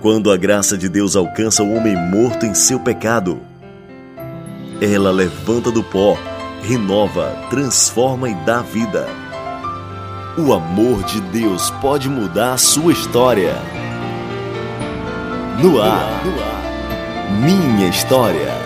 Quando a graça de Deus alcança o homem morto em seu pecado, ela levanta do pó, renova, transforma e dá vida. O amor de Deus pode mudar a sua história. No ar, Minha História.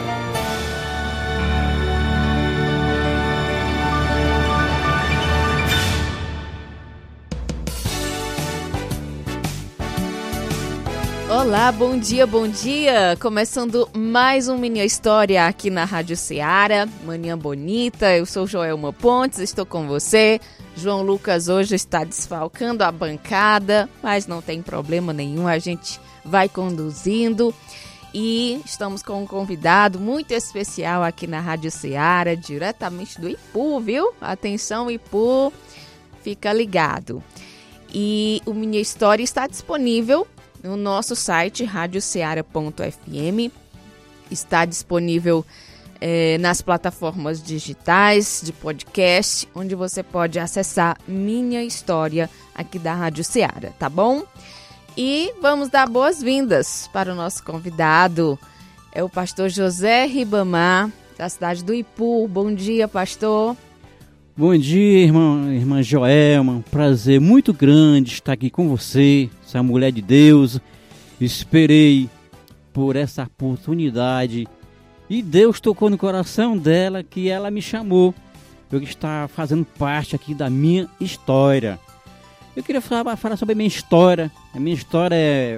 Olá, bom dia, bom dia! Começando mais um Minha História aqui na Rádio Ceará. Manhã bonita, eu sou Joelma Pontes, estou com você. João Lucas hoje está desfalcando a bancada, mas não tem problema nenhum, a gente vai conduzindo. E estamos com um convidado muito especial aqui na Rádio Ceará, diretamente do Ipu, viu? Atenção, Ipu, fica ligado. E o Minha História está disponível no nosso site radioceara.fm, está disponível nas plataformas digitais de podcast, onde você pode acessar Minha História aqui da Rádio Ceará, tá bom? E vamos dar boas-vindas para o nosso convidado, é o pastor José Ribamar, da cidade do Ipu. Bom dia, pastor. Bom dia, irmã Joelma, um prazer muito grande estar aqui com você, essa mulher de Deus. Esperei por essa oportunidade e Deus tocou no coração dela que ela me chamou. Eu está fazendo parte aqui da minha história. Eu queria falar sobre a minha história. A minha história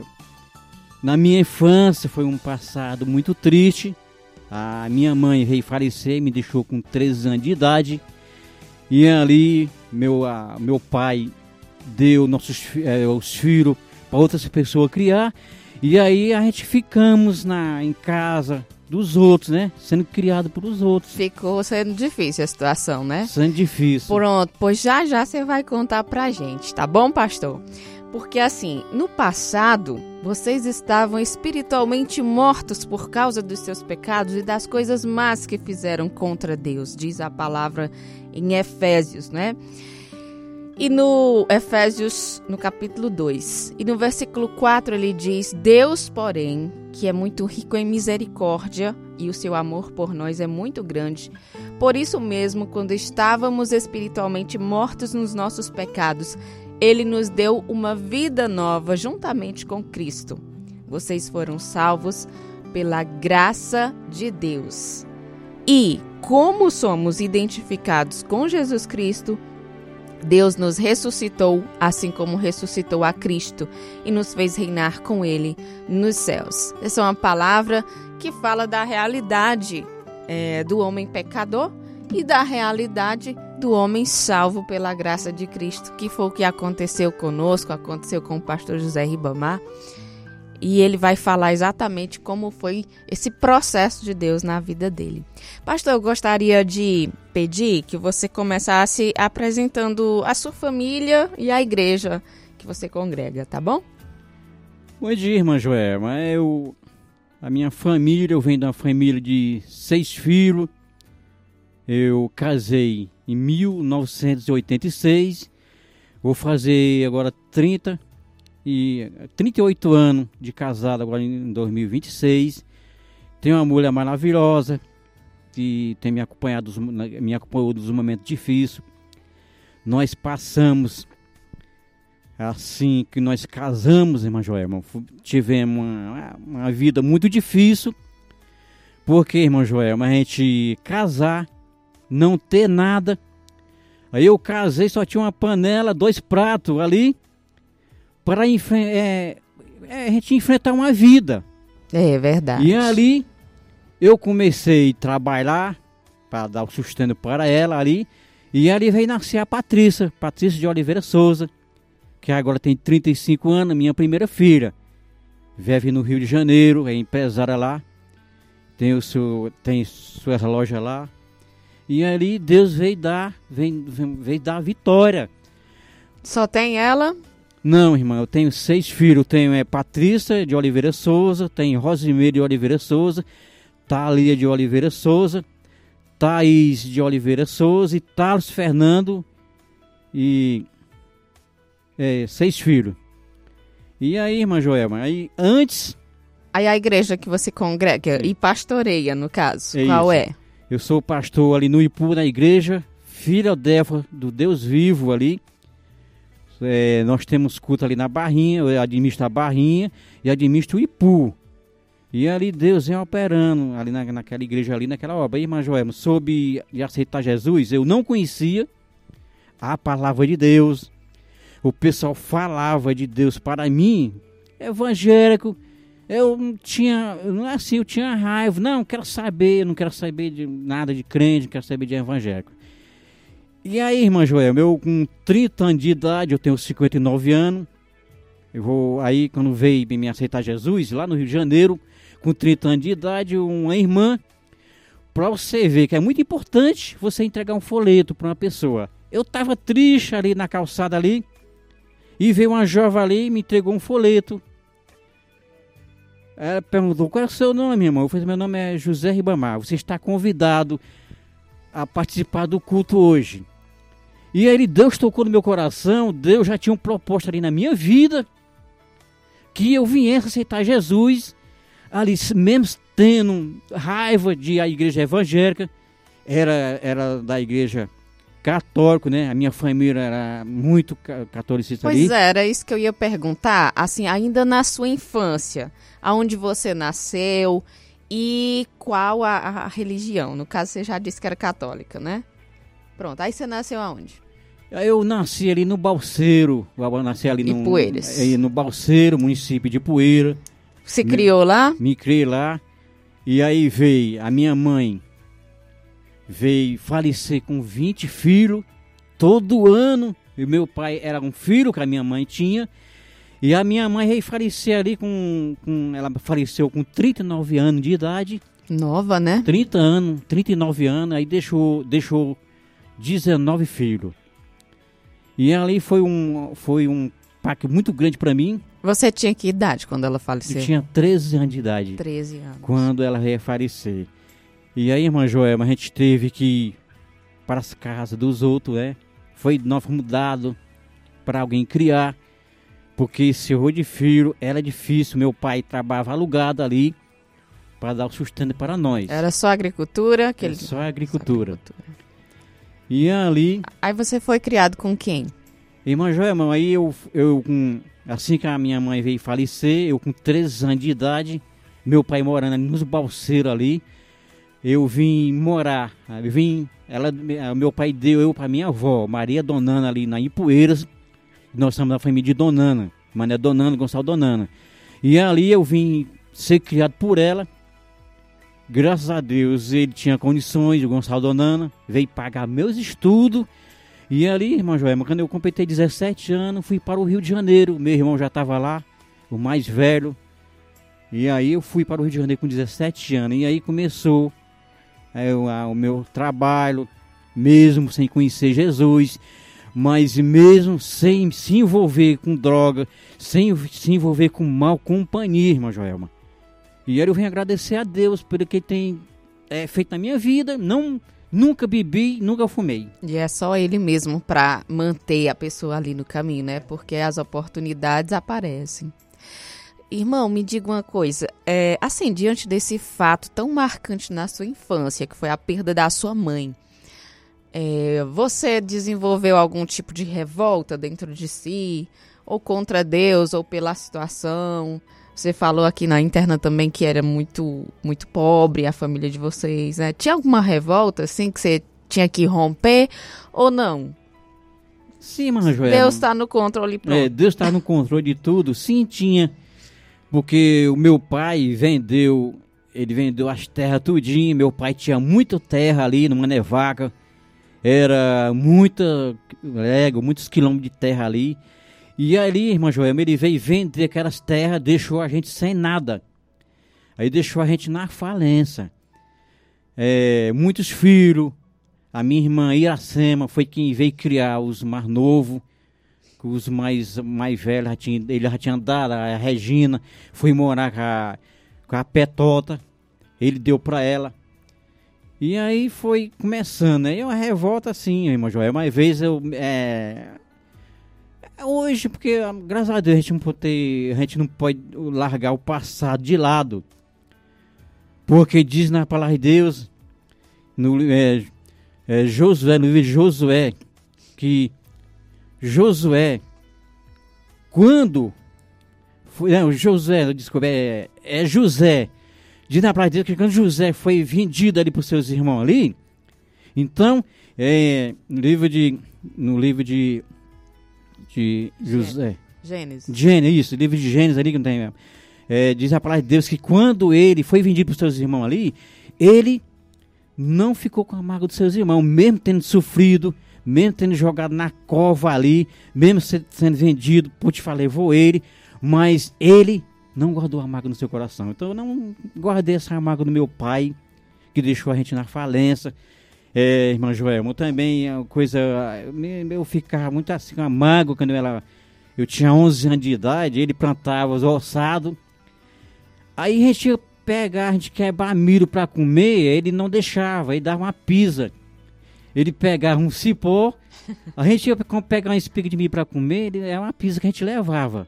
na minha infância foi um passado muito triste. A minha mãe veio falecer, me deixou com 13 anos de idade. E ali, meu pai deu os filhos para outras pessoas criar. E aí a gente ficamos em casa dos outros, né? Sendo criado pelos outros. Ficou sendo difícil a situação, né? Sendo difícil. Pronto, pois já você vai contar pra gente, tá bom, pastor? Porque assim, no passado, vocês estavam espiritualmente mortos por causa dos seus pecados e das coisas más que fizeram contra Deus, diz a palavra em Efésios, né? E no Efésios, no capítulo 2, e no versículo 4 ele diz: Deus, porém, que é muito rico em misericórdia e o seu amor por nós é muito grande, por isso mesmo, quando estávamos espiritualmente mortos nos nossos pecados, Ele nos deu uma vida nova juntamente com Cristo. Vocês foram salvos pela graça de Deus. E, como somos identificados com Jesus Cristo, Deus nos ressuscitou, assim como ressuscitou a Cristo, e nos fez reinar com Ele nos céus. Essa é uma palavra que fala da realidade do homem pecador e da realidade do homem salvo pela graça de Cristo, que foi o que aconteceu conosco, aconteceu com o pastor José Ribamar. E ele vai falar exatamente como foi esse processo de Deus na vida dele. Pastor, eu gostaria de pedir que você começasse apresentando a sua família e a igreja que você congrega, tá bom? Bom dia, irmã Joelma. A minha família, eu venho de uma família de 6 filhos. Eu casei em 1986. Vou fazer agora 38 anos de casado agora em 2026. Tenho uma mulher maravilhosa que tem me acompanhado nos momentos difíceis. Nós passamos, assim que nós casamos, irmã Joelma, tivemos uma vida muito difícil. Porque, irmã Joelma, a gente casar, não ter nada. Aí eu casei, só tinha uma panela, 2 pratos ali, para a gente enfrentar uma vida. É verdade. E ali eu comecei a trabalhar para dar o sustento para ela ali. E ali veio nascer a Patrícia de Oliveira Souza, que agora tem 35 anos, minha primeira filha. Vive no Rio de Janeiro, é empresária lá, tem suas lojas lá. E ali Deus veio dar a vitória. Só tem ela? Não, irmã, eu tenho 6 filhos. Eu tenho Patrícia de Oliveira Souza, tenho Rosimeire de Oliveira Souza, Thalia de Oliveira Souza, Thaís de Oliveira Souza e Thales Fernando, e 6 filhos. E aí, irmã Joelma, aí antes... Aí a igreja que você congrega e pastoreia, no caso, qual é? Eu sou pastor ali no Ipu, na igreja Filadélfia do Deus Vivo ali. Nós temos culto ali na Barrinha, eu administro a Barrinha e administro o Ipu. E ali Deus vem operando ali naquela igreja ali, naquela obra. Aí, irmã Joelma, soube de aceitar Jesus, eu não conhecia a palavra de Deus. O pessoal falava de Deus para mim, evangélico. Eu tinha raiva. Não quero saber de nada de crente, não quero saber de evangélico. E aí, irmã Joelma, eu com 30 anos de idade, eu tenho 59 anos. Aí quando veio me aceitar Jesus, lá no Rio de Janeiro, com 30 anos de idade, uma irmã, para você ver que é muito importante você entregar um folheto para uma pessoa. Eu estava triste ali na calçada ali, e veio uma jovem ali e me entregou um folheto. Ela perguntou, qual é o seu nome, irmão? Eu falei, meu nome é José Ribamar, você está convidado a participar do culto hoje. E aí Deus tocou no meu coração, Deus já tinha um propósito ali na minha vida, que eu viesse aceitar Jesus, ali mesmo tendo raiva de a igreja evangélica, era da igreja católica, né? A minha família era muito catolicista ali. Pois era isso que eu ia perguntar, assim, ainda na sua infância, aonde você nasceu e qual a religião? No caso, você já disse que era católica, né? Pronto, aí você nasceu aonde? Eu nasci ali no Balseiro, Ipueiras. No Balseiro, município de Ipueira. Se criou lá? Me criei lá. E aí veio a minha mãe, veio falecer com 20 filhos, todo ano. E meu pai era um filho que a minha mãe tinha. E a minha mãe veio falecer ali ela faleceu com 39 anos de idade. Nova, né? 39 anos, aí deixou 19 filhos. E ali foi um pacto muito grande para mim. Você tinha que idade quando ela faleceu? Eu tinha 13 anos de idade. 13 anos. Quando ela veio falecer. E aí, irmã Joelma, a gente teve que ir para as casas dos outros, né? Nós fomos dados para alguém criar. Porque esse horror de filho era difícil. Meu pai trabalhava alugado ali para dar o sustento para nós. Era só agricultura? Só agricultura. E ali... Aí você foi criado com quem? Irmã Joelma, aí assim que a minha mãe veio falecer, eu com 13 anos de idade, meu pai morando ali nos Balseiros ali, eu vim morar, meu pai deu eu para minha avó, Maria Donana ali na Ipueiras, nós somos da família de Donana, Mané Donana, Gonçalo Donana. E ali eu vim ser criado por ela. Graças a Deus ele tinha condições, o Gonçalo Donana veio pagar meus estudos. E ali, irmã Joelma, quando eu completei 17 anos, fui para o Rio de Janeiro. Meu irmão já estava lá, o mais velho. E aí eu fui para o Rio de Janeiro com 17 anos. E aí começou o meu trabalho, mesmo sem conhecer Jesus, mas mesmo sem se envolver com droga, sem se envolver com mal companhia, irmã Joelma. E aí eu venho agradecer a Deus pelo que tem feito na minha vida. Nunca bebi, nunca fumei. E é só ele mesmo para manter a pessoa ali no caminho, né? Porque as oportunidades aparecem. Irmão, me diga uma coisa. Assim, diante desse fato tão marcante na sua infância, que foi a perda da sua mãe, você desenvolveu algum tipo de revolta dentro de si? Ou contra Deus, ou pela situação? Você falou aqui na interna também que era muito, muito pobre a família de vocês, né? Tinha alguma revolta, assim, que você tinha que romper ou não? Sim, irmã Joelma. Deus está no controle, pronto. Deus está no controle de tudo. Sim, tinha. Porque o meu pai vendeu as terras tudinho. Meu pai tinha muita terra ali numa nevaca. Era muitos quilômetros de terra ali. E ali, irmã Joelma, ele veio vender aquelas terras, deixou a gente sem nada. Aí deixou a gente na falência. Muitos filhos. A minha irmã Iracema foi quem veio criar os mais novos. Os mais velhos, ele já tinha dado, a Regina foi morar com a Petota. Ele deu para ela. E aí foi começando. Aí uma revolta assim, irmã Joelma. Uma vez Hoje, porque graças a Deus a gente não pode largar o passado de lado. Porque diz na palavra de Deus, no livro de Josué, que Josué, quando foi, não, José, desculpa, José, diz na palavra de Deus que quando José foi vendido ali por seus irmãos ali, então, no livro de José. Gênesis, isso, livro de Gênesis ali que não tem mesmo. Diz a palavra de Deus que quando ele foi vendido para os seus irmãos ali, ele não ficou com a mágoa dos seus irmãos, mesmo tendo sofrido, mesmo tendo jogado na cova ali, mesmo sendo vendido, Potifar levou ele, mas ele não guardou a mágoa no seu coração. Então eu não guardei essa mágoa do meu pai, que deixou a gente na falência. Irmã Joelma, também é uma coisa, eu ficava muito assim com a mágoa quando eu tinha 11 anos de idade, ele plantava os ossados, aí a gente ia quebrar milho para comer, ele não deixava, ele dava uma pisa, ele pegava um cipó, a gente ia pegar uma espiga de milho para comer, era uma pisa que a gente levava.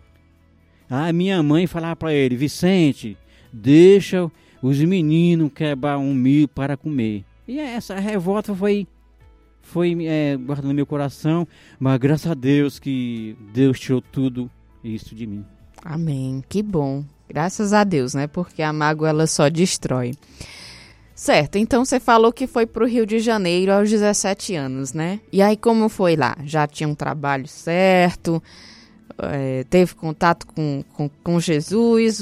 A minha mãe falava para ele: Vicente, deixa os meninos quebrar um milho para comer. E essa revolta foi guardando no meu coração, mas graças a Deus que Deus tirou tudo isso de mim. Amém, que bom. Graças a Deus, né? Porque a mágoa ela só destrói. Certo, então você falou que foi para o Rio de Janeiro aos 17 anos, né? E aí como foi lá? Já tinha um trabalho certo? Teve contato com Jesus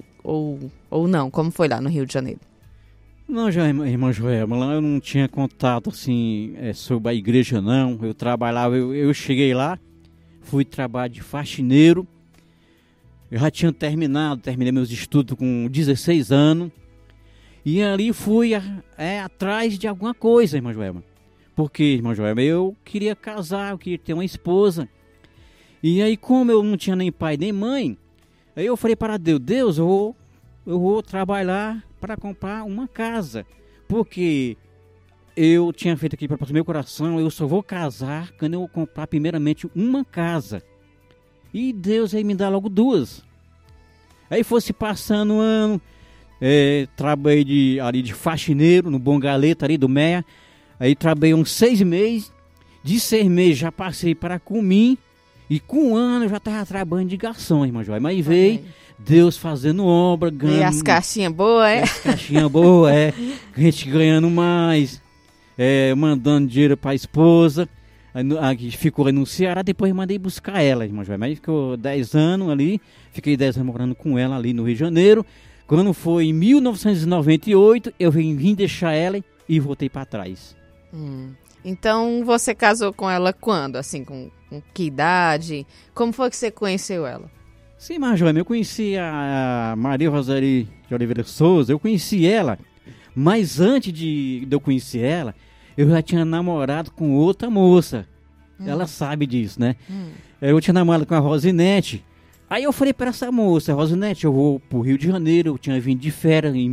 ou não? Como foi lá no Rio de Janeiro? Não, irmã Joelma, lá eu não tinha contato assim sobre a igreja não. Eu trabalhava, eu cheguei lá, fui trabalhar de faxineiro. Eu já tinha terminei meus estudos com 16 anos. E ali fui atrás de alguma coisa, irmã Joelma. Porque, irmã Joelma, eu queria casar, eu queria ter uma esposa. E aí, como eu não tinha nem pai nem mãe, aí eu falei para Deus, eu vou trabalhar para comprar uma casa. Porque eu tinha feito aqui para o meu coração, eu só vou casar quando eu comprar primeiramente uma casa. E Deus aí me dá logo duas. Aí fosse passando um ano, trabalhei ali de faxineiro no Bom Galeta ali do Meia. Aí trabalhei uns 6 meses. De 6 meses já passei para Cumim. E com um ano eu já estava trabalhando de garçom, irmã Joia. Mas veio Deus fazendo obra, ganhando... E as caixinhas boas, As caixinhas boas, a gente ganhando mais, mandando dinheiro para a esposa. Aí ficou no Ceará, depois mandei buscar ela, irmã Joia. Mas ficou 10 anos ali, fiquei 10 anos morando com ela ali no Rio de Janeiro. Quando foi em 1998, eu vim deixar ela e voltei para trás. Então você casou com ela quando? Assim, com que idade? Como foi que você conheceu ela? Sim, irmã Joia, eu conheci a Maria Roseli de Oliveira Souza, eu conheci ela, mas antes de eu conhecer ela, eu já tinha namorado com outra moça. Ela sabe disso, né? Eu tinha namorado com a Rosinete. Aí eu falei para essa moça: Rosinete, eu vou pro Rio de Janeiro, eu tinha vindo de férias em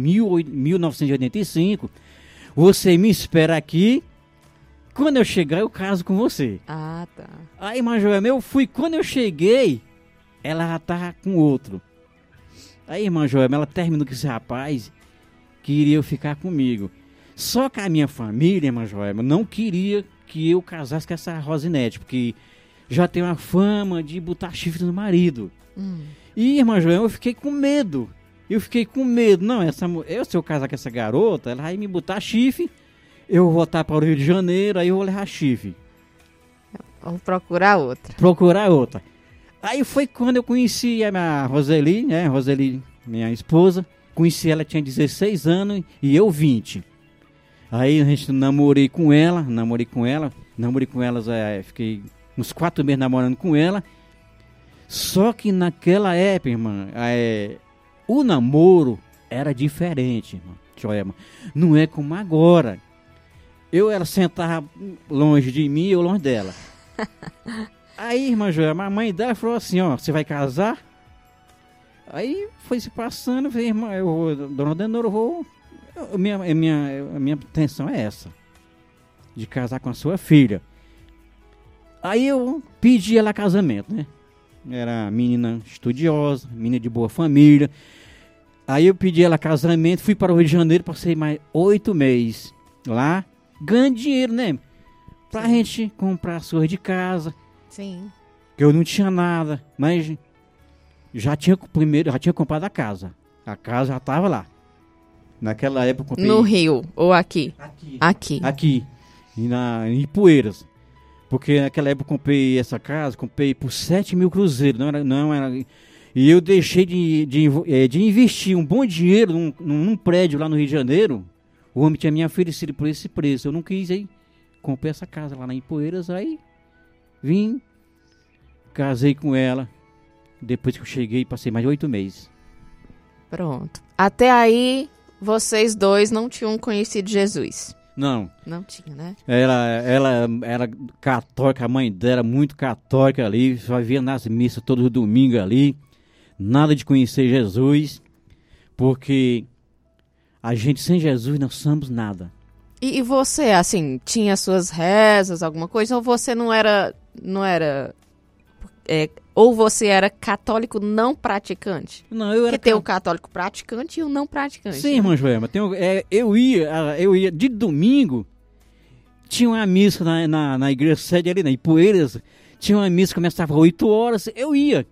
1985. Você me espera aqui. Quando eu chegar, eu caso com você. Ah, tá. Aí, irmã Joelma, eu fui. Quando eu cheguei, ela já tava com outro. Aí, irmã Joelma, ela terminou com esse rapaz, queria eu ficar comigo. Só que a minha família, irmã Joelma, não queria que eu casasse com essa Rosinete, porque já tem uma fama de botar chifre no marido. E, irmã Joelma, eu fiquei com medo. Não, se eu casar com essa garota, ela vai me botar chifre. Eu vou voltar para o Rio de Janeiro, aí eu vou levar chifre. Vou procurar outra. Aí foi quando eu conheci a minha Roseli, né? Roseli, minha esposa. Conheci ela, tinha 16 anos e eu 20. Aí a gente namorei com ela, fiquei uns 4 meses namorando com ela. Só que naquela época, irmã, o namoro era diferente, irmã Joelma. Não é como agora. Ela sentava longe de mim e eu longe dela. Aí, irmã Joelma, a mãe dela falou assim: ó, você vai casar? Aí foi se passando, eu falei: irmã, dona Denora, a minha intenção é essa, de casar com a sua filha. Aí eu pedi ela casamento, né? Era menina estudiosa, menina de boa família. Aí eu pedi ela casamento, fui para o Rio de Janeiro, passei mais 8 meses lá, ganhando dinheiro, né? Pra gente comprar as coisas de casa. Sim. Que eu não tinha nada, mas já tinha comprado a casa. A casa já estava lá. Naquela época eu comprei... No Rio ou aqui? Aqui, em Ipueiras. Porque naquela época eu comprei essa casa, comprei por 7 mil cruzeiros. Não era, e eu deixei de investir um bom dinheiro num prédio lá no Rio de Janeiro. O homem tinha me oferecido por esse preço. Eu não quis, aí comprei essa casa lá em Ipueiras, aí vim, casei com ela. Depois que eu cheguei, passei mais de 8 meses. Pronto. Até aí, vocês dois não tinham conhecido Jesus? Não. Não tinha, né? Ela era católica, a mãe dela era muito católica ali, só via nas missas todo domingo ali. Nada de conhecer Jesus, porque a gente sem Jesus não somos nada. E você, assim, tinha suas rezas, alguma coisa, ou você não era ou você era católico não praticante? Não, eu era. Porque tem o católico praticante e o não praticante. Sim, né? irmã Joelma, eu ia de domingo, tinha uma missa na igreja sede ali, na Ipueiras, tinha uma missa que começava às 8 horas, eu ia.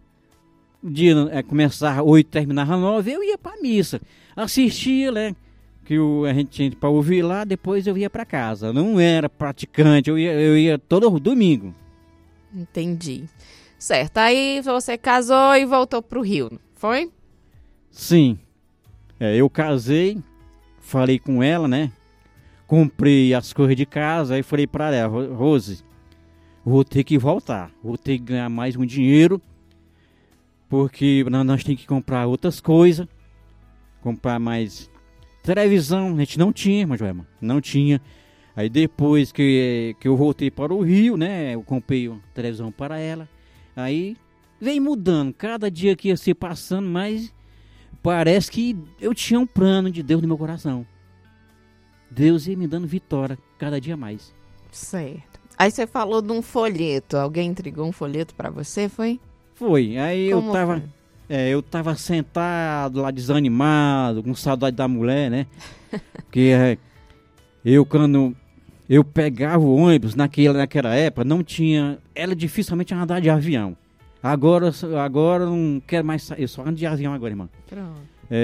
O dia começava às 8, terminava às 9, eu ia pra missa, assistia, né, que a gente tinha pra ouvir lá, depois eu ia pra casa. Não era praticante, eu ia todo domingo. Entendi. Certo, aí você casou e voltou pro Rio, foi? Sim, eu casei, falei com ela, né, comprei as coisas de casa, aí falei pra ela, Rose, vou ter que voltar, vou ter que ganhar mais um dinheiro, porque nós temos que comprar outras coisas, comprar mais televisão, a gente não tinha, mas Joelma, não tinha. Aí depois que eu voltei para o Rio, né, eu comprei uma televisão para ela, aí veio mudando, cada dia que ia se passando, mas parece que eu tinha um plano de Deus no meu coração. Deus ia me dando vitória cada dia mais. Certo. Aí você falou de um folheto, alguém entregou um folheto para você, foi? Foi, aí Como foi? eu tava sentado lá desanimado, com saudade da mulher, né? Porque quando eu pegava o ônibus naquela época, não tinha, ela dificilmente ia andar de avião. Agora eu não quero mais, eu só ando de avião agora, irmão. Pronto.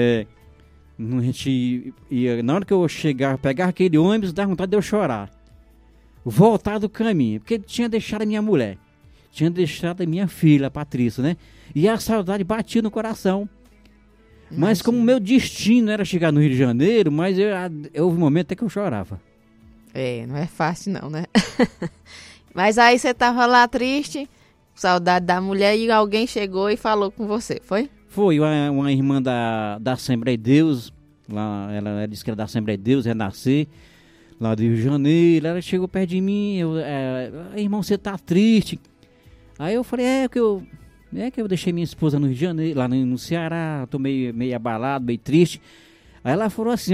A gente ia, na hora que eu chegava, pegava aquele ônibus, dava vontade de eu chorar. Voltar do caminho, porque tinha deixado a minha mulher. Tinha deixado a minha filha, a Patrícia, né? E a saudade batia no coração. Mas como o meu destino era chegar no Rio de Janeiro, mas houve um momento até que eu chorava. Não é fácil não, né? Mas aí você tava lá triste, saudade da mulher, e alguém chegou e falou com você, foi? Foi uma irmã da Assembleia de Deus, lá, ela disse que era da Assembleia de Deus, Renascer, lá do Rio de Janeiro. Ela chegou perto de mim, irmão, você tá triste? Aí eu falei, que eu deixei minha esposa no Rio de Janeiro, lá no Ceará, tô meio abalado, meio triste. Aí ela falou assim,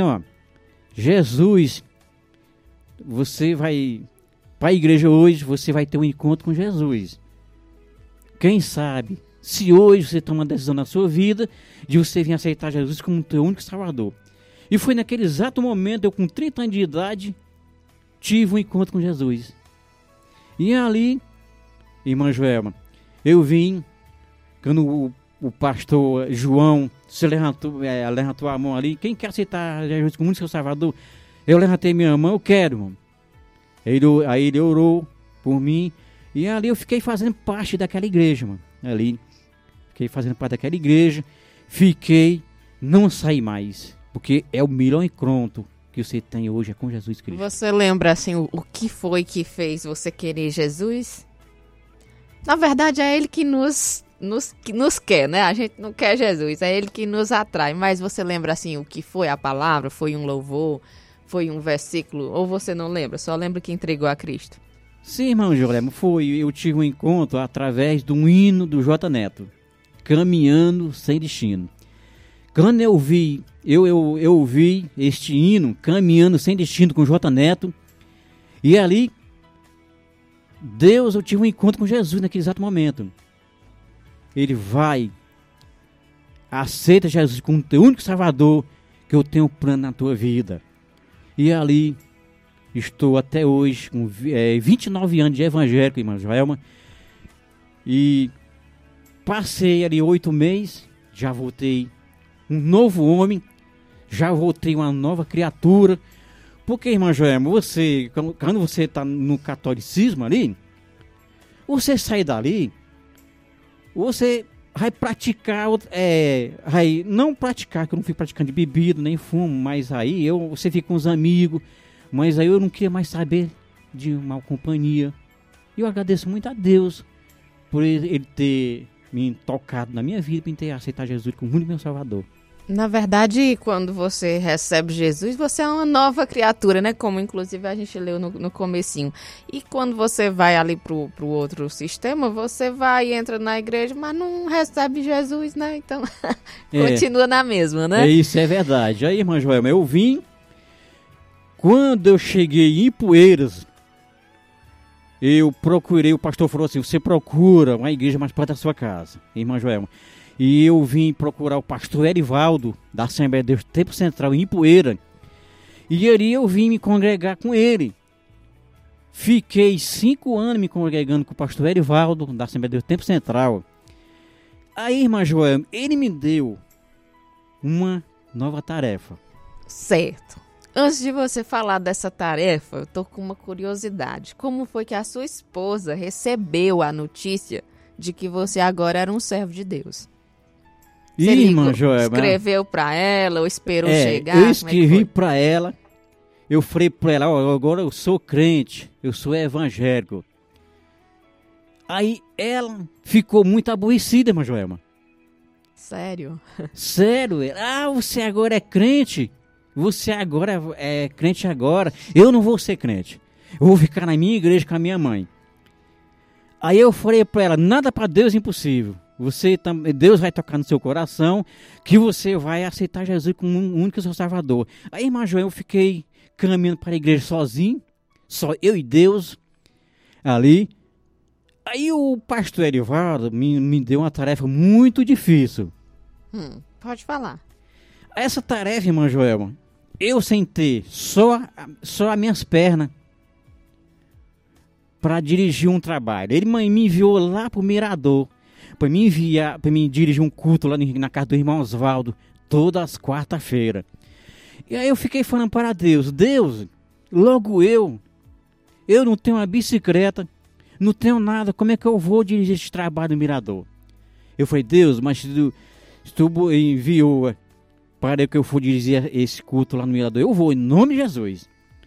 Jesus, você vai para a igreja hoje, você vai ter um encontro com Jesus. Quem sabe, se hoje você toma uma decisão na sua vida, de você vir aceitar Jesus como teu único salvador. E foi naquele exato momento, eu com 30 anos de idade, tive um encontro com Jesus. E ali, irmã Joelma, eu vim, quando o pastor João se levantou a mão ali, quem quer aceitar Jesus como único salvador? Eu levantei minha mão, eu quero, irmão. Aí ele orou por mim, e ali eu fiquei fazendo parte daquela igreja, mano. Ali, fiquei fazendo parte daquela igreja, não saí mais, porque é o melhor encontro que você tem hoje com Jesus Cristo. Você lembra, assim, o que foi que fez você querer Jesus? Na verdade, é Ele que nos quer, né? A gente não quer Jesus, é Ele que nos atrai. Mas você lembra, assim, o que foi a palavra? Foi um louvor? Foi um versículo? Ou você não lembra? Só lembra que entregou a Cristo? Sim, irmão Jorlemo, eu tive um encontro através de um hino do J. Neto, Caminhando Sem Destino. Quando eu ouvi este hino, Caminhando Sem Destino, com J. Neto, e ali Deus, eu tive um encontro com Jesus naquele exato momento. Ele vai, aceita Jesus como teu único Salvador, que eu tenho um plano na tua vida. E ali estou até hoje, com 29 anos de evangélico, irmã Joelma. E passei ali 8 meses, já voltei um novo homem, já voltei uma nova criatura. Porque, irmã Joelma, você, quando você está no catolicismo ali, você sai dali, você vai praticar, vai não praticar, que eu não fico praticando de bebida, nem fumo, mas aí você fica com os amigos, mas aí eu não queria mais saber de mal companhia. E eu agradeço muito a Deus por ele ter me tocado na minha vida, por ter aceitado Jesus como único meu Salvador. Na verdade, quando você recebe Jesus, você é uma nova criatura, né? Como inclusive a gente leu no comecinho. E quando você vai ali pro outro sistema, você vai e entra na igreja, mas não recebe Jesus, né? Então, continua na mesma, né? Isso é verdade. Aí, irmã Joelma, eu vim, quando eu cheguei em Poeiras, eu procurei, o pastor falou assim, você procura uma igreja mais perto da sua casa, irmã Joelma. E eu vim procurar o pastor Erivaldo, da Assembleia de Deus Tempo Central, em Ipueira. E ali eu vim me congregar com ele. Fiquei 5 anos me congregando com o pastor Erivaldo, da Assembleia de Deus Tempo Central. Aí, irmã Joel, ele me deu uma nova tarefa. Certo. Antes de você falar dessa tarefa, eu tô com uma curiosidade. Como foi que a sua esposa recebeu a notícia de que você agora era um servo de Deus? Você irmã Joelma, escreveu para ela ou esperou chegar? Eu escrevi para ela, eu falei para ela, agora eu sou crente, eu sou evangélico. Aí ela ficou muito aborrecida, irmã Joelma. Sério? Sério? Você agora é crente? Você agora é crente agora? Eu não vou ser crente. Eu vou ficar na minha igreja com a minha mãe. Aí eu falei para ela, nada para Deus é impossível. Deus vai tocar no seu coração, que você vai aceitar Jesus como um único seu Salvador. Aí, irmã Joel, eu fiquei caminhando para a igreja sozinho, só eu e Deus, ali. Aí o pastor Erivaldo me deu uma tarefa muito difícil. Pode falar. Essa tarefa, irmã Joel, eu sem ter só as minhas pernas para dirigir um trabalho. Ele me enviou lá para o Mirador, para me dirigir um culto lá na casa do irmão Osvaldo, todas as quarta-feiras. E aí eu fiquei falando para Deus, logo eu não tenho uma bicicleta, não tenho nada, como é que eu vou dirigir esse trabalho no Mirador? Eu falei, Deus, mas se tu enviou para que eu for dirigir esse culto lá no Mirador, eu vou, em nome de Jesus.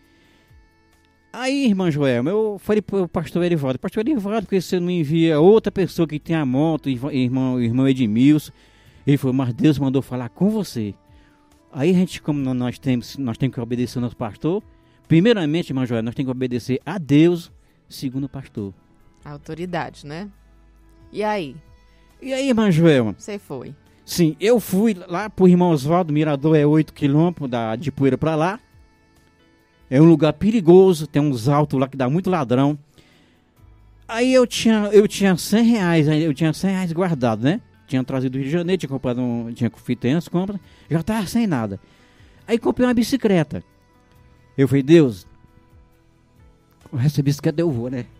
Aí, irmã Joelma, eu falei para o pastor Erivaldo, porque você não envia outra pessoa que tem a moto, irmão Edmilson? Ele falou, mas Deus mandou falar com você. Aí a gente, como nós temos que obedecer ao nosso pastor, primeiramente, irmã Joelma, nós temos que obedecer a Deus, segundo o pastor. A autoridade, né? E aí, irmã Joelma? Você foi? Sim, eu fui lá pro irmão Osvaldo, Mirador é 8 quilômetros de Poeira para lá. É um lugar perigoso, tem uns altos lá que dá muito ladrão. Aí eu tinha 100 reais, eu tinha 100 reais guardado, né? Tinha trazido do Rio de Janeiro, tinha feito as compras, já tava sem nada. Aí comprei uma bicicleta. Eu falei, Deus, com essa bicicleta eu vou, né?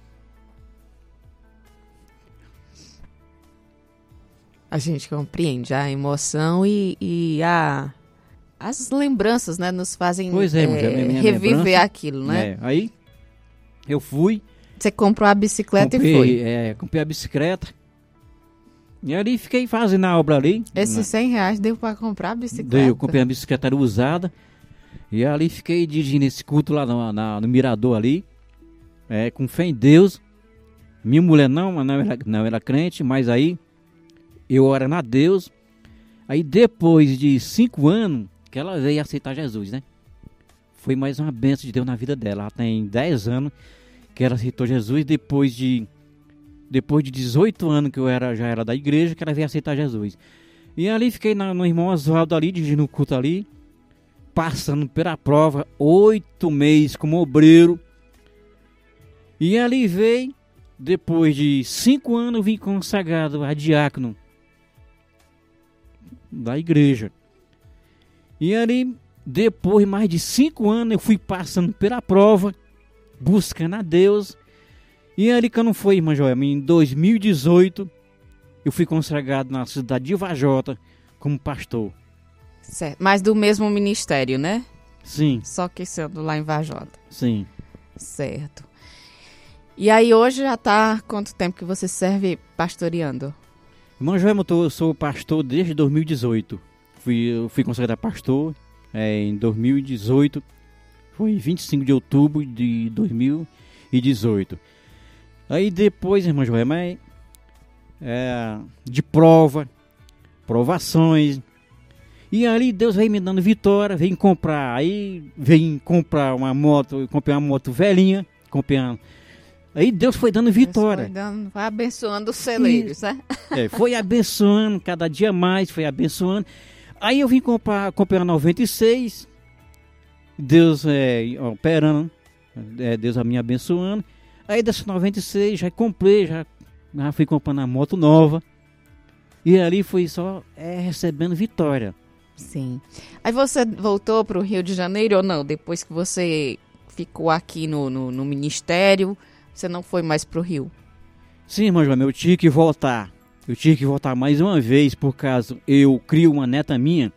A gente compreende a emoção e as lembranças, né, nos fazem reviver aquilo, né? Aí eu fui. Você comprou a bicicleta e foi? Comprei a bicicleta. E ali fiquei fazendo a obra ali. Esses 100 reais deu para comprar a bicicleta? Deu, eu comprei a bicicleta usada. E ali fiquei dirigindo esse culto lá no Mirador ali. Com fé em Deus. Minha mulher não era crente, mas aí eu orando a Deus. Aí depois de 5 anos que ela veio aceitar Jesus, né? Foi mais uma bênção de Deus na vida dela. Ela tem 10 anos que ela aceitou Jesus. Depois de 18 anos que eu já era da igreja, que ela veio aceitar Jesus. E ali fiquei no irmão Osvaldo ali, dirigindo o culto ali, passando pela prova, 8 meses como obreiro. E ali veio, depois de 5 anos, eu vim consagrado a diácono da igreja. E ali, depois de mais de 5 anos, eu fui passando pela prova, buscando a Deus. E ali, quando foi, irmã Joelma, em 2018, eu fui consagrado na cidade de Vajota como pastor. Certo. Mas do mesmo ministério, né? Sim. Só que sendo lá em Vajota. Sim. Certo. E aí hoje já tá quanto tempo que você serve pastoreando? Irmã Joelma, eu sou pastor desde 2018. Eu fui consagrado pastor em 2018. Foi 25 de outubro de 2018. Aí depois, irmã Joelma, de provações. E ali Deus veio me dando vitória, veio comprar uma moto, eu comprei uma moto velhinha, aí Deus foi dando vitória. Vai abençoando os celeiros, né? Foi abençoando, cada dia mais foi abençoando. Aí eu vim comprei uma 96, Deus operando, Deus me abençoando. Aí dessa 96 já comprei, já fui comprando a moto nova. E ali foi só recebendo vitória. Sim. Aí você voltou para o Rio de Janeiro ou não? Depois que você ficou aqui no ministério, você não foi mais para o Rio? Sim, irmã Joelma, eu tinha que voltar. Eu tinha que voltar mais uma vez, por causa eu crio uma neta minha.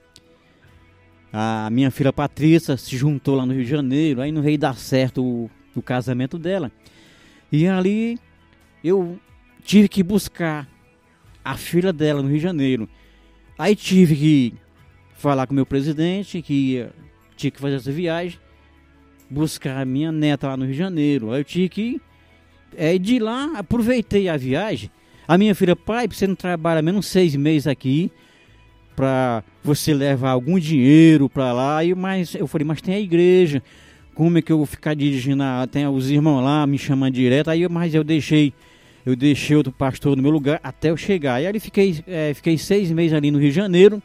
A minha filha Patrícia se juntou lá no Rio de Janeiro, aí não veio dar certo o casamento dela. E ali eu tive que buscar a filha dela no Rio de Janeiro. Aí tive que falar com o meu presidente que tinha que fazer essa viagem, buscar a minha neta lá no Rio de Janeiro. Aí eu tinha que de lá, aproveitei a viagem. A minha filha, pai, você não trabalha menos 6 meses aqui para você levar algum dinheiro para lá. Mas eu falei, mas tem a igreja, como é que eu vou ficar dirigindo? Tem os irmãos lá me chamando direto. Mas eu deixei outro pastor no meu lugar até eu chegar. Aí fiquei 6 meses ali no Rio de Janeiro.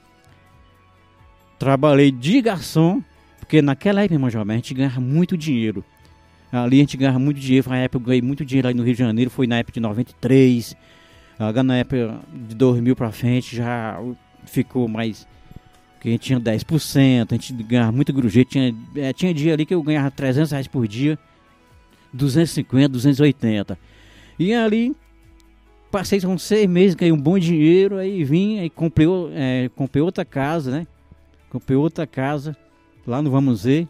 Trabalhei de garçom, porque naquela época, irmão Joelma, a gente ganhava muito dinheiro. Ali a gente ganhava muito dinheiro. Foi na época eu ganhei muito dinheiro ali no Rio de Janeiro. Foi na época de 93. Agora na época de 2000 pra frente já ficou mais... Porque a gente tinha 10%, a gente ganhava muito grujeito. Tinha dia ali que eu ganhava R$300 por dia. 250, 280. E ali, passei uns 6 meses, ganhei um bom dinheiro. Aí vim, aí comprei outra casa, né? Comprei outra casa lá no Vamos Ver.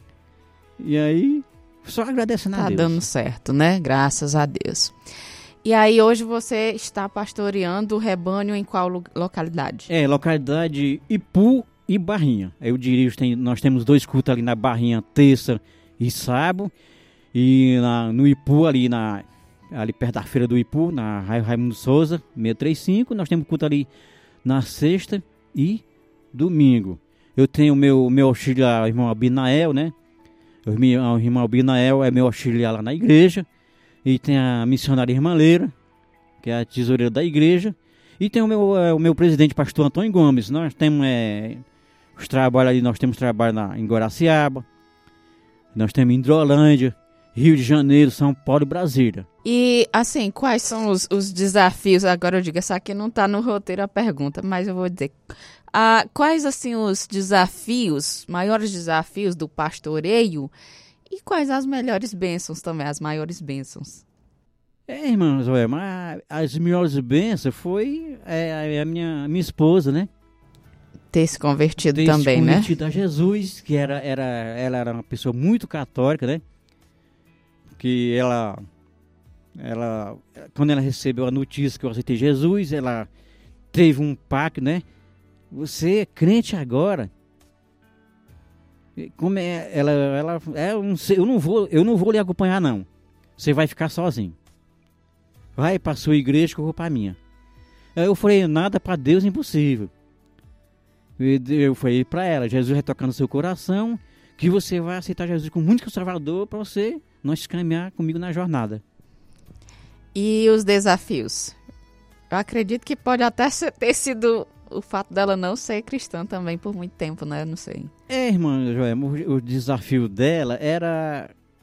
E aí, só agradecendo a Deus. Tá dando certo, né? Graças a Deus. E aí, hoje você está pastoreando o rebanho em qual localidade? Localidade Ipu e Barrinha. Eu dirijo, nós temos 2 cultos ali na Barrinha, terça e sábado. E no Ipu, ali perto da feira do Ipu, na Raimundo Souza, 635. Nós temos culto ali na sexta e domingo. Eu tenho o meu auxiliar, o irmão Abinael, né? O irmão Abinael é meu auxiliar lá na igreja. E tem a missionária Irmã Leira, que é a tesoureira da igreja. E tem o meu presidente, pastor Antônio Gomes. Nós temos os trabalhos ali, nós temos trabalho em Guaraciaba. Nós temos em Hidrolândia, Rio de Janeiro, São Paulo e Brasília. E, assim, quais são os desafios? Agora eu digo, essa aqui não está no roteiro a pergunta, mas eu vou dizer. Quais, assim, os maiores desafios do pastoreio e quais as melhores bênçãos também, as maiores bênçãos? Irmão Joelma, as melhores bênçãos foi a minha esposa, né? Ter se convertido também, né? Ter se convertido a Jesus, que ela era uma pessoa muito católica, né? Que ela quando ela recebeu a notícia que eu aceitei Jesus, ela teve um pacto, né? Você é crente agora. Como eu não vou lhe acompanhar não. Você vai ficar sozinho. Vai para sua igreja que eu vou para minha. Aí eu falei, nada para Deus é impossível. Eu falei para ela, Jesus vai tocar no seu coração, que você vai aceitar Jesus como único Salvador para você nós caminhar comigo na jornada. E os desafios? Eu acredito que pode até ter sido o fato dela não ser cristã também por muito tempo, né? Eu não sei. Irmã Joelma, o desafio dela era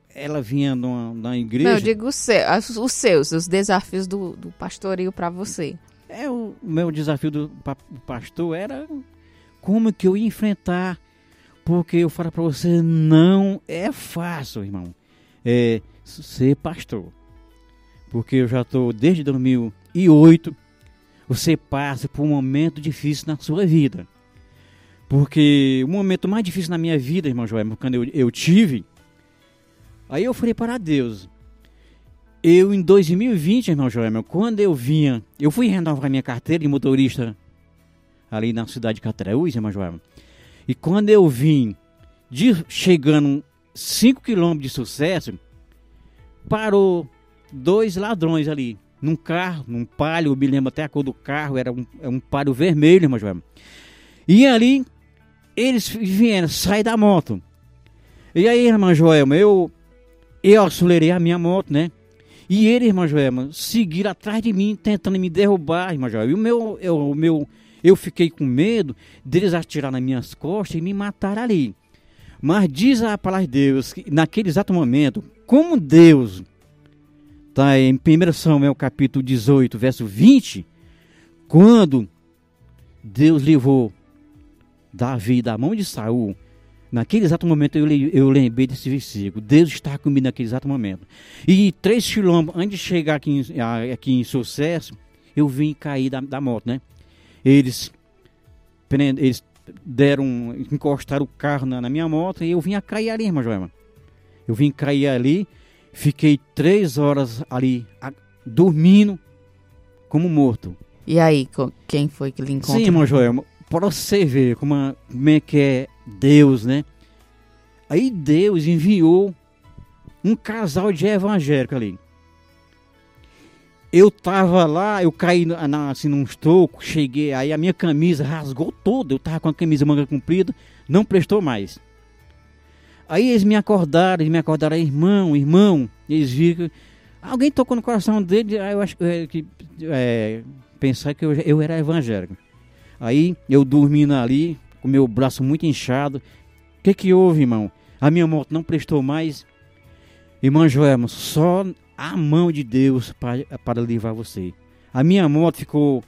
ela vinha na igreja... Não, eu digo os desafios do pastoreio para você. O meu desafio do pastor era como que eu ia enfrentar, porque eu falo para você, não é fácil, irmão, ser pastor. Porque eu já estou desde 2008, você passa por um momento difícil na sua vida. Porque o momento mais difícil na minha vida, irmão Joel, quando eu tive, aí eu falei para Deus, em 2020, irmão Joel, quando eu fui renovar minha carteira de motorista ali na cidade de Catreús, irmão Joel, e quando eu vim, chegando 5 quilômetros de Sucesso, parou 2 ladrões ali, num carro, num Palio, eu me lembro até a cor do carro, era um Palio vermelho, irmão Joel. E ali, eles vieram sair da moto. E aí, irmão Joel, eu acelerei a minha moto, né? E ele, irmão Joel, seguiram atrás de mim, tentando me derrubar, irmão Joel. E eu fiquei com medo deles atirar nas minhas costas e me matar ali. Mas diz a palavra de Deus que naquele exato momento, como Deus, está em 1 Samuel capítulo 18, verso 20, quando Deus levou Davi da mão de Saul, naquele exato momento eu lembrei desse versículo. Deus está comigo naquele exato momento. E 3 quilômetros antes de chegar aqui em Sucesso, eu vim cair da moto, né? Eles encostaram o carro na minha moto e eu vim a cair ali, irmão Joel. Eu vim cair ali, fiquei 3 horas ali, dormindo como morto. E aí, quem foi que lhe encontrou? Sim, irmão Joel, para você ver como é que é Deus, né? Aí Deus enviou um casal de evangélicos ali. Eu tava lá, eu caí assim num estoco, cheguei, aí a minha camisa rasgou toda, eu tava com a camisa manga comprida, não prestou mais. Aí eles me acordaram, irmão, eles viram que alguém tocou no coração dele, aí eu acho que pensar que eu era evangélico. Aí eu dormindo ali, com meu braço muito inchado. O que houve, irmão? A minha moto não prestou mais. Irmão Joel, só a mão de Deus para levar você. A minha moto ficou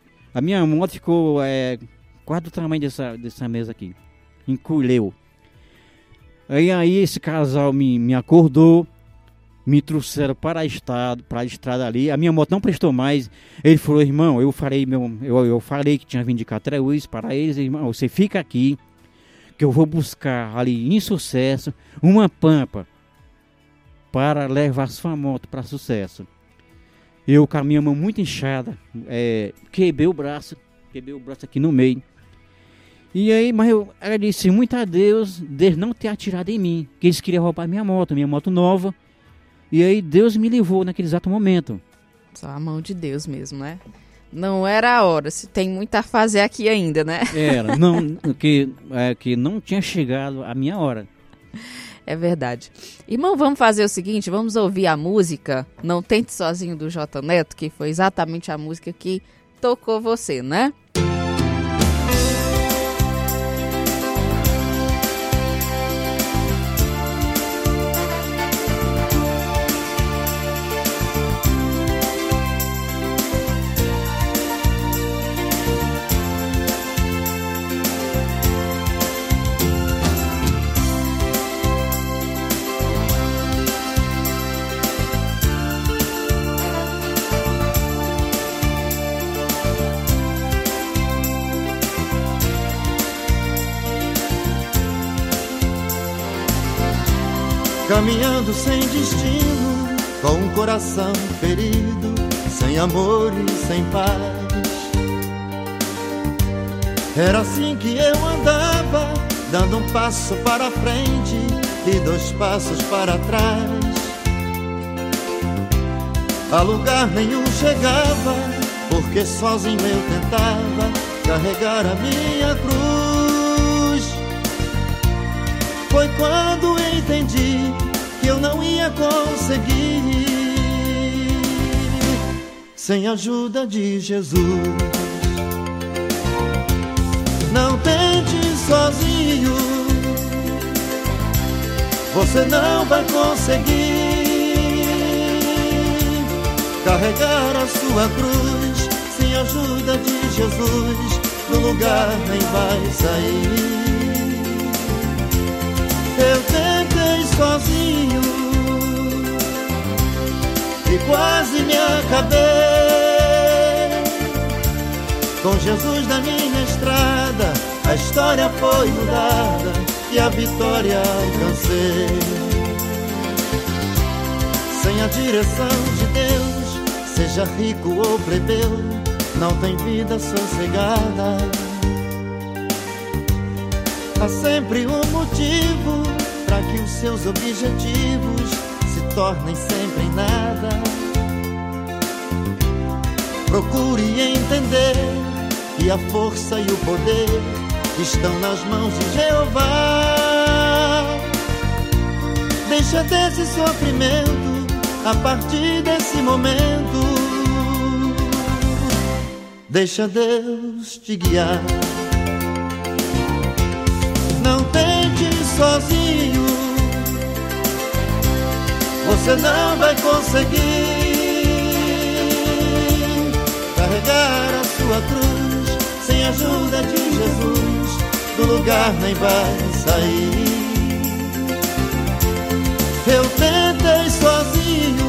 quase do tamanho dessa mesa aqui. Encolheu. Aí esse casal me acordou, me trouxeram para a estrada ali. A minha moto não prestou mais. Ele falou, irmão, eu falei que tinha vindo de Catreús para eles, irmão, você fica aqui, que eu vou buscar ali em Sucesso uma pampa para levar sua moto para Sucesso. Eu com a minha mão muito inchada, quebrei o braço aqui no meio. E aí, mas eu agradeci muito a Deus não ter atirado em mim, que eles queriam roubar minha moto nova. E aí Deus me levou naquele exato momento. Só a mão de Deus mesmo, né? Não era a hora, se tem muito a fazer aqui ainda, né? Era, que não tinha chegado a minha hora. É verdade. Irmão, vamos fazer o seguinte, vamos ouvir a música Não Tente Sozinho do J Neto, que foi exatamente a música que tocou você, né? Caminhando sem destino, com um coração ferido, sem amor e sem paz. Era assim que eu andava, dando um passo para frente e 2 passos para trás. A lugar nenhum chegava, porque sozinho eu tentava carregar a minha cruz. Foi quando entendi que eu não ia conseguir sem a ajuda de Jesus. Não tente sozinho, você não vai conseguir carregar a sua cruz. Sem a ajuda de Jesus, do lugar nem vai sair. Eu tentei sozinho e quase me acabei. Com Jesus na minha estrada, a história foi mudada e a vitória alcancei. Sem a direção de Deus, seja rico ou plebeu, não tem vida sossegada. Há sempre um motivo para que os seus objetivos se tornem sempre em nada. Procure entender que a força e o poder estão nas mãos de Jeová. Deixa desse sofrimento, a partir desse momento, deixa Deus te guiar. Não tente sozinho, você não vai conseguir carregar a sua cruz. Sem a ajuda de Jesus, do lugar nem vai sair. Eu tentei sozinho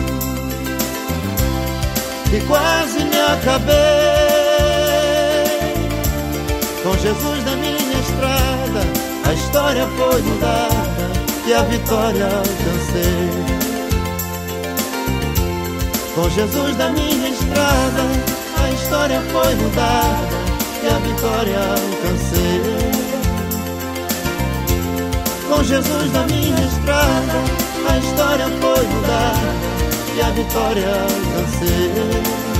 e quase me acabei. Com Jesus na minha estrada, a história foi mudada e a vitória alcancei. Com Jesus na minha estrada, a história foi mudada e a vitória alcancei. Com Jesus na minha estrada, a história foi mudada e a vitória alcancei.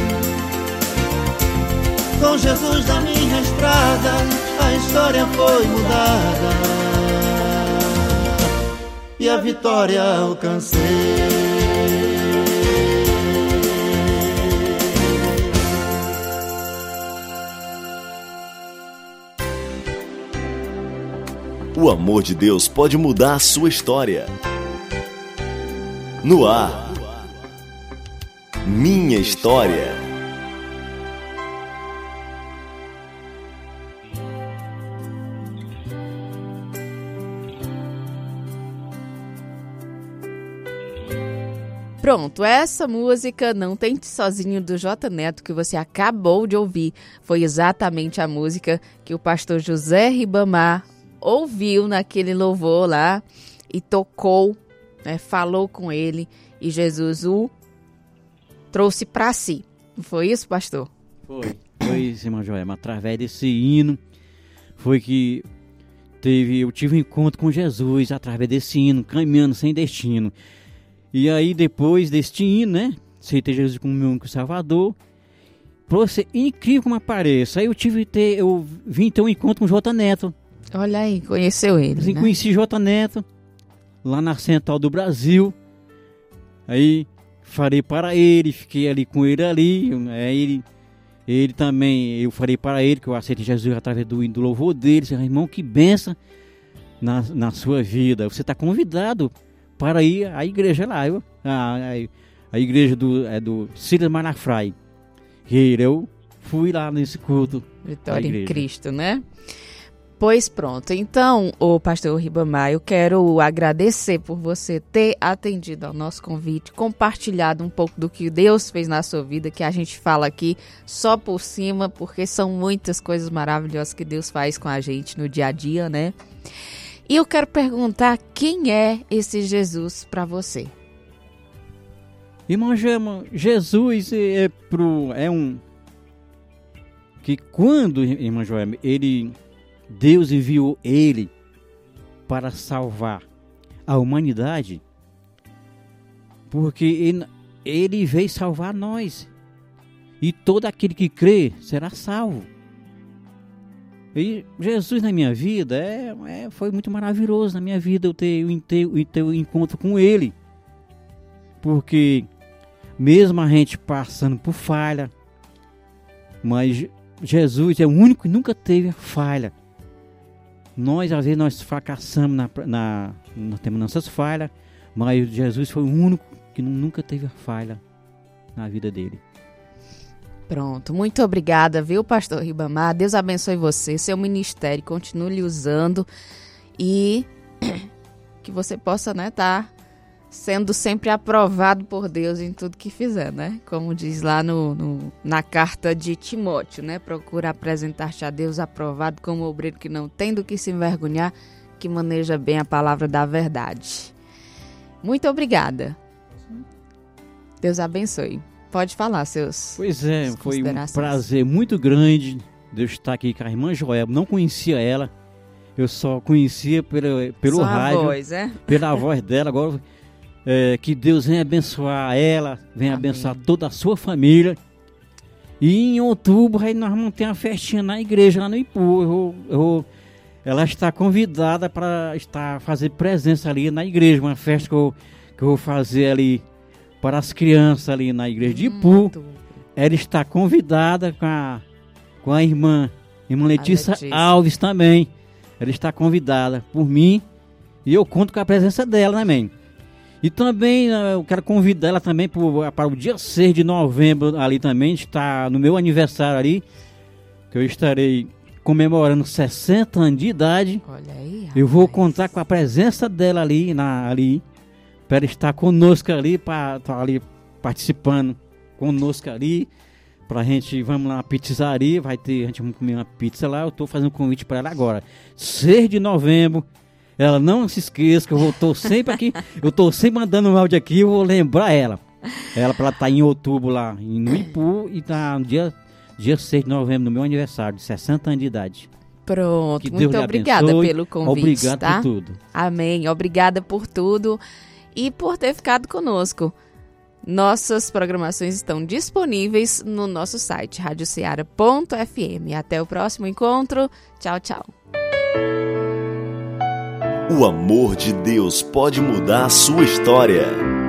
Com Jesus na minha estrada, a história foi mudada e a vitória alcancei. O amor de Deus pode mudar a sua história. No ar, Minha História. Pronto, essa música Não Tente Sozinho do J Neto que você acabou de ouvir foi exatamente a música que o pastor José Ribamar ouviu naquele louvor lá e tocou, né, falou com ele e Jesus o trouxe para si. Não foi isso, pastor? Foi isso, irmã Joelma. Através desse hino foi que eu tive um encontro com Jesus através desse hino, caminhando sem destino. E aí depois deste hino, né, aceitei Jesus como meu único Salvador. Pra ser incrível como apareça, aí eu vim ter um encontro com o J Neto. Olha aí, conheceu ele, assim, né? Conheci J Neto lá na Central do Brasil. Aí falei para ele, fiquei ali com ele ali. Aí ele também, eu falei para ele que eu aceitei Jesus através do louvor dele. Disse, irmão, que benção na sua vida. Você está convidado para ir à igreja lá. A igreja do Silas Malafaia. E eu fui lá nesse culto. Vitória em Cristo, né? Pois pronto, então, o pastor Ribamar, eu quero agradecer por você ter atendido ao nosso convite, compartilhado um pouco do que Deus fez na sua vida, que a gente fala aqui só por cima, porque são muitas coisas maravilhosas que Deus faz com a gente no dia a dia, né? E eu quero perguntar, quem é esse Jesus para você? Irmão Gema, Jesus é um... que quando, irmã Joelma, Deus enviou ele para salvar a humanidade, porque ele veio salvar nós, e todo aquele que crê será salvo. E Jesus na minha vida foi muito maravilhoso na minha vida eu ter um encontro com ele, porque mesmo a gente passando por falha, mas Jesus é o único que nunca teve falha. Nós, às vezes, nós fracassamos, nós temos nossas falhas, mas Jesus foi o único que nunca teve falha na vida dele. Pronto, muito obrigada, viu, pastor Ribamar? Deus abençoe você, seu ministério, continue lhe usando e que você possa, né, tá sendo sempre aprovado por Deus em tudo que fizer, né? Como diz lá na carta de Timóteo, né? Procura apresentar-te a Deus aprovado como obreiro que não tem do que se envergonhar, que maneja bem a palavra da verdade. Muito obrigada. Deus abençoe. Pode falar seus. Pois é, foi um prazer muito grande Deus estar aqui com a irmã Joelma. Não conhecia ela, eu só conhecia pelo rádio, voz, é? pela voz dela. Agora, que Deus venha abençoar ela, venha Amém. abençoar toda a sua família. E em outubro aí nós vamos ter uma festinha na igreja, lá no Ipu. Ela está convidada para fazer presença ali na igreja, uma festa que eu vou fazer ali para as crianças ali na igreja de Ipu. Ela está convidada com a irmã Letícia Alves também. Ela está convidada por mim e eu conto com a presença dela também. E também eu quero convidar ela também para o dia 6 de novembro ali também, está no meu aniversário ali, que eu estarei comemorando 60 anos de idade. Olha aí, rapaz. Eu vou contar com a presença dela ali para ela estar conosco ali, para estar ali participando conosco ali, pra gente, vamos lá na pizzaria, a gente vai comer uma pizza lá. Eu tô fazendo um convite para ela agora, 6 de novembro, ela não se esqueça que eu tô sempre aqui, eu tô sempre mandando um áudio aqui, eu vou lembrar ela para ela estar em outubro lá no Ipu e tá no dia 6 de novembro, no meu aniversário de 60 anos de idade. Pronto, Que muito Deus obrigada abençoe. pelo convite. Obrigado tá? por tudo. Amém, obrigada por tudo e por ter ficado conosco. Nossas programações estão disponíveis no nosso site radioceara.fm. Até o próximo encontro. Tchau, tchau. O amor de Deus pode mudar a sua história.